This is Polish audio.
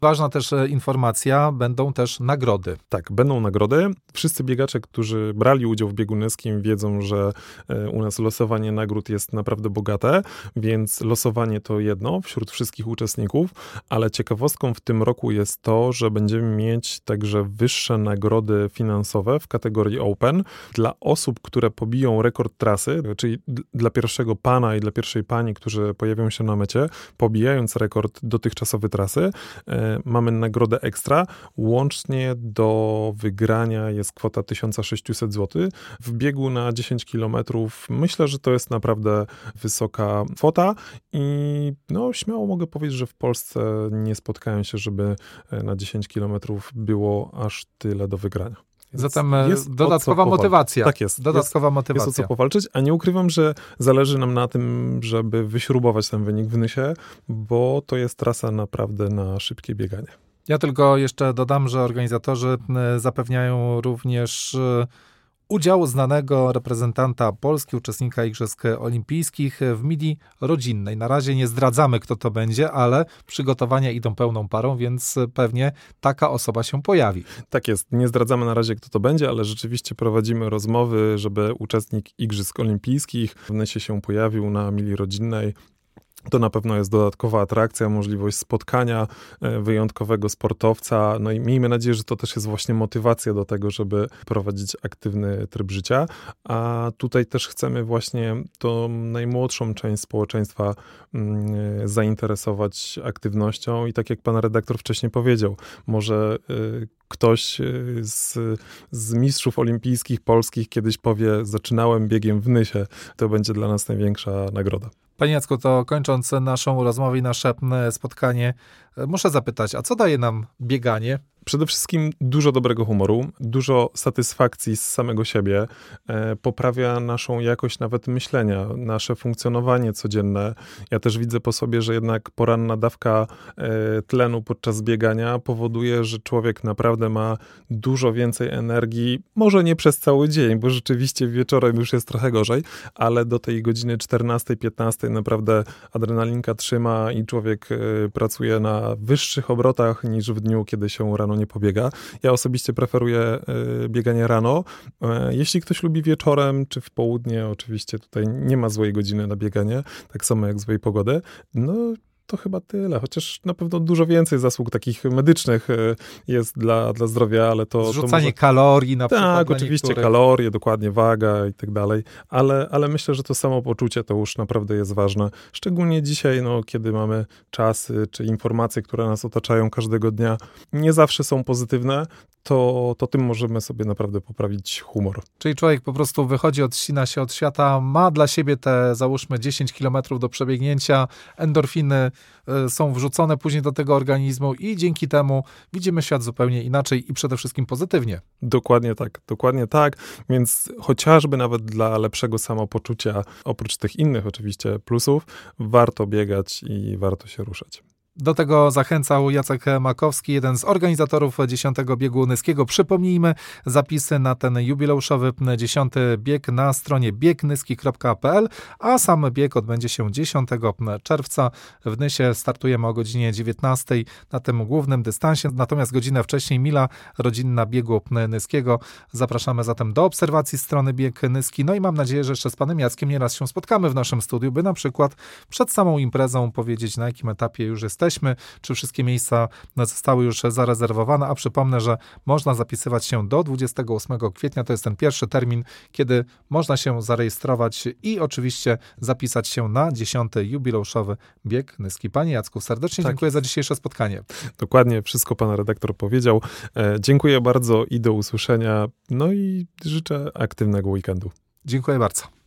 Ważna też informacja, będą też nagrody. Tak, będą nagrody. Wszyscy biegacze, którzy brali udział w biegu nyskim, wiedzą, że u nas losowanie nagród jest naprawdę bogate, więc losowanie to jedno wśród wszystkich uczestników, ale ciekawostką w tym roku jest to, że będziemy mieć także wyższe nagrody finansowe w kategorii Open dla osób, które pobiją rekord trasy, czyli dla pierwszego pana i dla pierwszej pani, którzy pojawią się na mecie, pobijając rekord dotychczasowy trasy. Mamy nagrodę ekstra. Łącznie do wygrania jest kwota 1600 zł. W biegu na 10 km myślę, że to jest naprawdę wysoka kwota i śmiało mogę powiedzieć, że w Polsce nie spotkałem się, żeby na 10 km było aż tyle do wygrania. Zatem jest dodatkowa motywacja. Tak jest. Dodatkowa motywacja. Jest o co powalczyć, a nie ukrywam, że zależy nam na tym, żeby wyśrubować ten wynik w Nysie, bo to jest trasa naprawdę na szybkie bieganie. Ja tylko jeszcze dodam, że organizatorzy zapewniają również udział znanego reprezentanta Polski, uczestnika Igrzysk Olimpijskich w mili rodzinnej. Na razie nie zdradzamy, kto to będzie, ale przygotowania idą pełną parą, więc pewnie taka osoba się pojawi. Tak jest. Nie zdradzamy na razie, kto to będzie, ale rzeczywiście prowadzimy rozmowy, żeby uczestnik Igrzysk Olimpijskich w Nysie się pojawił na mili rodzinnej. To na pewno jest dodatkowa atrakcja, możliwość spotkania wyjątkowego sportowca. No i miejmy nadzieję, że to też jest właśnie motywacja do tego, żeby prowadzić aktywny tryb życia. A tutaj też chcemy właśnie tą najmłodszą część społeczeństwa zainteresować aktywnością i tak jak pan redaktor wcześniej powiedział, może ktoś z mistrzów olimpijskich polskich kiedyś powie, zaczynałem biegiem w Nysie. To będzie dla nas największa nagroda. Panie Jacku, to kończąc naszą rozmowę i nasze spotkanie, muszę zapytać, a co daje nam bieganie? Przede wszystkim dużo dobrego humoru, dużo satysfakcji z samego siebie, poprawia naszą jakość nawet myślenia, nasze funkcjonowanie codzienne. Ja też widzę po sobie, że jednak poranna dawka tlenu podczas biegania powoduje, że człowiek naprawdę ma dużo więcej energii, może nie przez cały dzień, bo rzeczywiście wieczorem już jest trochę gorzej, ale do tej godziny 14-15 naprawdę adrenalinka trzyma i człowiek pracuje na wyższych obrotach niż w dniu, kiedy się rano nie pobiega. Ja osobiście preferuję bieganie rano. Jeśli ktoś lubi wieczorem czy w południe, oczywiście tutaj nie ma złej godziny na bieganie, tak samo jak złej pogody. To chyba tyle, chociaż na pewno dużo więcej zasług takich medycznych jest dla zdrowia, ale to... Zrzucanie kalorii na przykład. Tak, oczywiście kalorie, dokładnie waga i tak dalej, ale myślę, że to samopoczucie to już naprawdę jest ważne. Szczególnie dzisiaj, kiedy mamy czasy czy informacje, które nas otaczają każdego dnia, nie zawsze są pozytywne, to tym możemy sobie naprawdę poprawić humor. Czyli człowiek po prostu wychodzi, odcina się od świata, ma dla siebie te, załóżmy, 10 kilometrów do przebiegnięcia, endorfiny są wrzucone później do tego organizmu i dzięki temu widzimy świat zupełnie inaczej i przede wszystkim pozytywnie. Dokładnie tak, więc chociażby nawet dla lepszego samopoczucia, oprócz tych innych oczywiście plusów, warto biegać i warto się ruszać. Do tego zachęcał Jacek Makowski, jeden z organizatorów 10. biegu nyskiego. Przypomnijmy, zapisy na ten jubileuszowy 10. bieg na stronie biegnyski.pl, a sam bieg odbędzie się 10 czerwca. W Nysie startujemy o godzinie 19 na tym głównym dystansie, natomiast godzinę wcześniej mila rodzinna biegu nyskiego. Zapraszamy zatem do obserwacji strony Bieg Nyski. No i mam nadzieję, że jeszcze z panem Jackiem nieraz się spotkamy w naszym studiu, by na przykład przed samą imprezą powiedzieć, na jakim etapie już jesteśmy, czy wszystkie miejsca zostały już zarezerwowane, a przypomnę, że można zapisywać się do 28 kwietnia, to jest ten pierwszy termin, kiedy można się zarejestrować i oczywiście zapisać się na 10. jubileuszowy bieg nyski. Panie Jacku, serdecznie dziękuję za dzisiejsze spotkanie. Dokładnie, wszystko pan redaktor powiedział. Dziękuję bardzo i do usłyszenia, no i życzę aktywnego weekendu. Dziękuję bardzo.